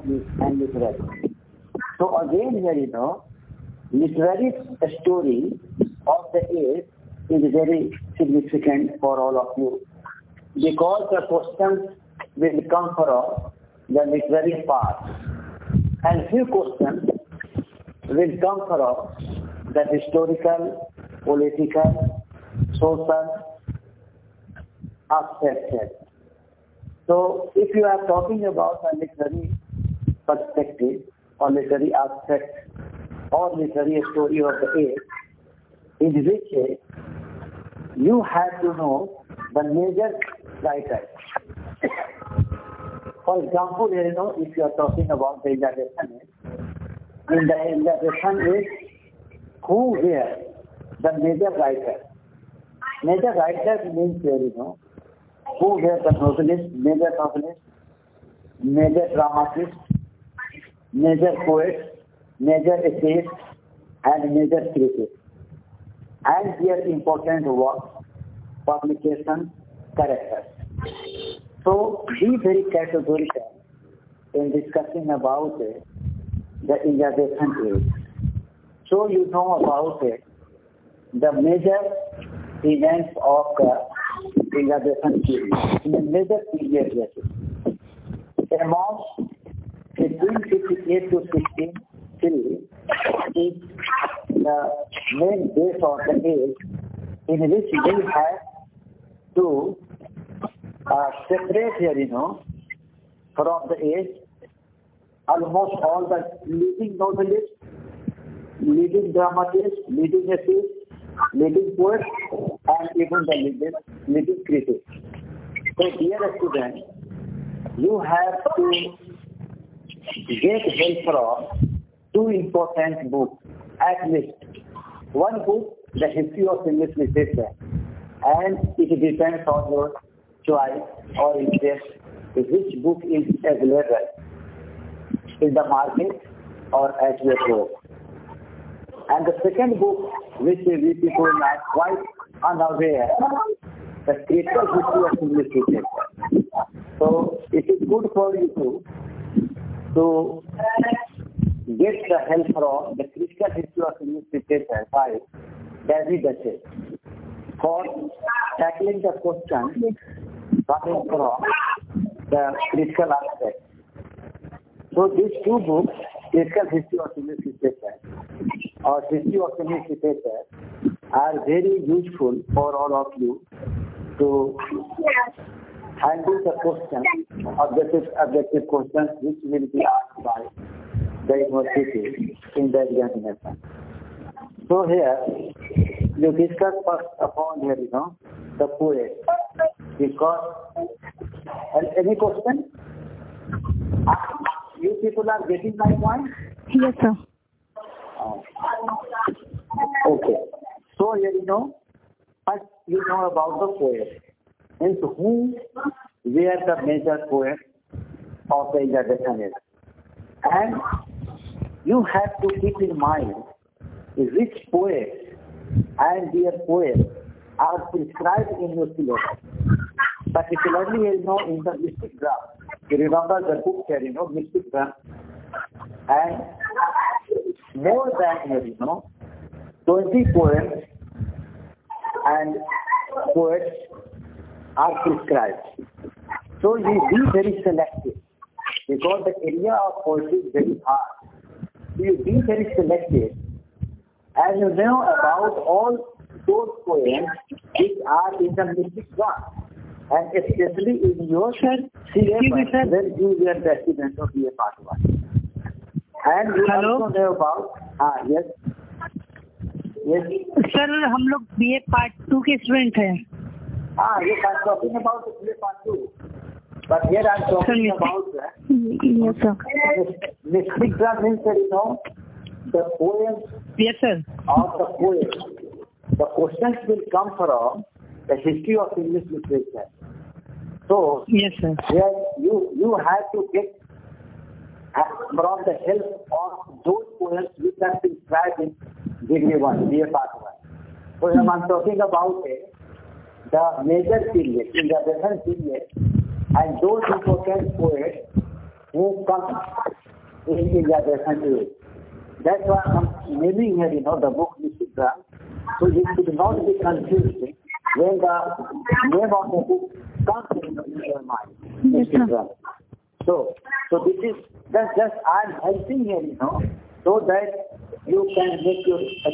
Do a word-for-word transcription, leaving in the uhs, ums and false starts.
and literary. So again here, you know, literary story of the age is very significant for all of you because the questions will come from the literary part and few questions will come from the historical, political, social aspects. So if you are talking about a literary perspective or literary aspect or literary story of the age, in which you have to know the major writers. For example, you know, if you are talking about the Elizabethan age, in the Elizabethan age, who were the major writers? Major writers means, you know, who were the novelists, major novelists, major dramatists, major poets, major essayists, and major critics, and their important works, publications, characters. So be very categorical in discussing about uh, the Elizabethan age. So you know about uh, the major events of the Elizabethan period, in the major period, yes. Among fifteen fifty-eight to sixteen three is the main base of the age in which we have to uh, separate here, you know, from the age almost all the leading novelists, leading dramatists, leading essayists, leading poets, and even the leading, leading critics. So dear students, you have to get help from two important books, at least. One book, The History of English Literature, and it depends on your choice or interest, which book is available in the market or at your home. And the second book, which we people are quite unaware, the Critical History of English Literature. So it is good for you to, to get the help from the Critical History of English Literature by David Duchess for tackling the question coming from the critical aspect. So these two books, Critical History of English Literature or History of English Literature, are very useful for all of you to handle the questions, objective, objective questions which will be asked by the university in the examination. So here, you discuss first upon here, you know, the poet. Because, any question? You people are getting my point? Yes, sir. Oh. Okay. So here, you know, first you know about the poet. And who were the major poets of the Elizabethan age. And you have to keep in mind which poets and their poems are prescribed in your syllabus. Particularly, you know, in the mystic drama. You remember the book here, you know, mystic drama. And more than, you know, twenty poems and poets are prescribed. So you be very selective because the area of poetry is very hard. So you be very selective and you know about all those poems which are in the mystic drama. And especially in your syllabus, when you were the student of B A Part one. And you Hello? also know about, ah, yes, yes. Sir हम लोग B A part two के student हैं. Ah, yes, I'm talking about the B A Part two. But here I'm talking Sir, about uh, yes, sir. mystic drama means that, you know, the poems Yes, sir. or the poems. The questions will come from the history of English literature. So, Yes, sir. here you, you have to get from the help of those poems which are described in degree one, B A Part one. So, when I'm talking about it, the major period, in the Elizabethan period, and those important poets who comes in India country. That's why I'm naming here, you know, the book Nishidra. So it should not be confused when the name of the book comes in your mind. Yes, sir. So, so this is, that's just, I'm helping here, you know, so that you can make your